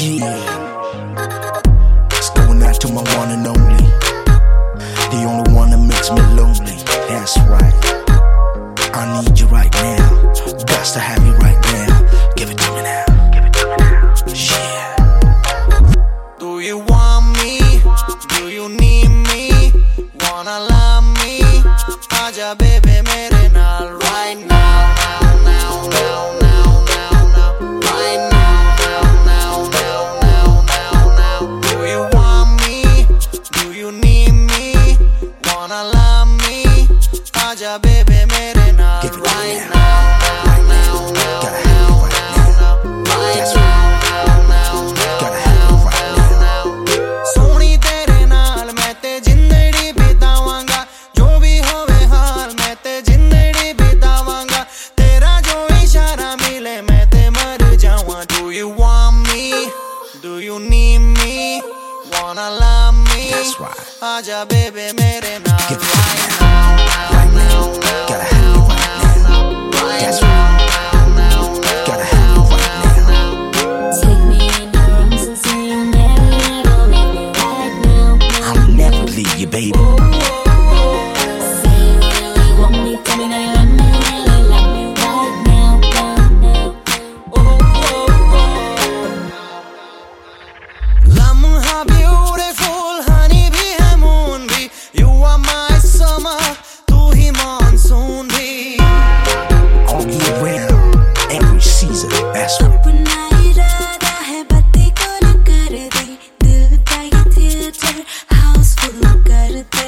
Yeah, it's going out to my one and only, the only one that makes me lonely. That's right, I need you right now, got to have you right now. Give it to me now, give it to me now. Yeah. Do you want me? Do you need me? Wanna love me? Aaja baby mere naal right now, now, now, now, now, now, right now, now, now, now, now, now. Do you want me? Do you need me? Wanna love me? Aaja baby mere naal right now, now, now, now, now, now, right now, now, now, now, now. Soni tere naal main te zindagi bitawanga, jo bhi hove haal main te zindagi bitawanga, tera jo ishara mile main te mar jawan. Do you want me? Do you need me? Wanna love me? That's right. Aaja baby mere naal Give it to me right now, now, right now, now. now, Gotta have you right now. That's right. Gotta have you right now. Take me in your arms and say you'll never, never leave me right now. I'll never leave you, baby. Say you really want me, tell me that you love me, really love me right now, now, now. Lamha beautiful, honey bhi hai moon bhi. You are my summer, tu hi monsoon bhi. All year round, every season. That's right. अपना इरादा है बत्ती कौन कर दे, दिल का ये theatre Housefull कर दे.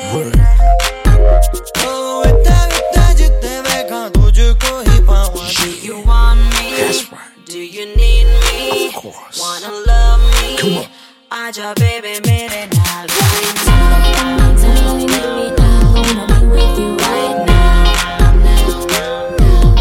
Oh, इतना जितने देखा तुझको ही पाऊँ. Do you want me? That's right. Do you need me? Of course. Wanna love me? Come on. Aaja baby mere naal right now. Tell me you need me now. Wanna be with you right now, now, now, now.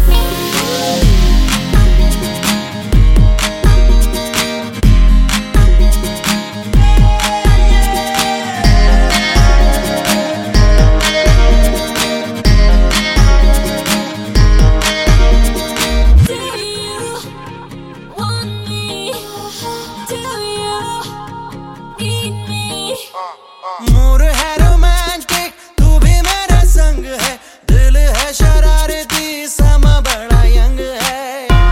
Do you want me? Do you need me? Mood है romantic, तू भी मेरे संग है. दिल है शरारती, समा बड़ा यंग है.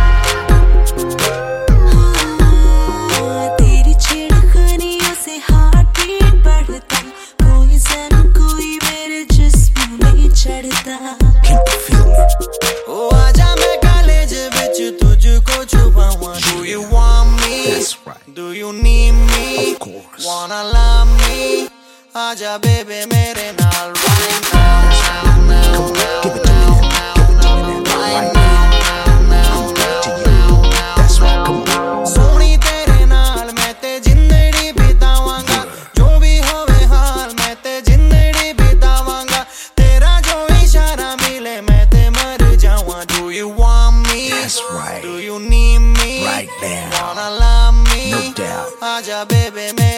तेरी छेड़खानियों से हार्ट बीट बढ़ता, कोई सन कोई मेरे जिस्म में चढ़ता. Can you feel me? ओ आजा मैं कॉलेज विच तुझको छुपाऊँ. Do you want me? That's right. Do you need me? Of course. Wanna love me? Aaja baby mere naal right now, now, now, Come on, give now, it to me now. now, Give it to now, me now. right Right now, now. now, I'm good to now, you. now, That's right. Come on. Soni तेरे नाल मैं ते जिंदगी बितावांगा, जो भी होवे हाल मैं ते जिंदगी बितावांगा, तेरा जो इशारा मिले मैं ते मर जावां. Do you want me? That's right. Do you need me? Right now. Wanna love me? No doubt. Aaja baby mere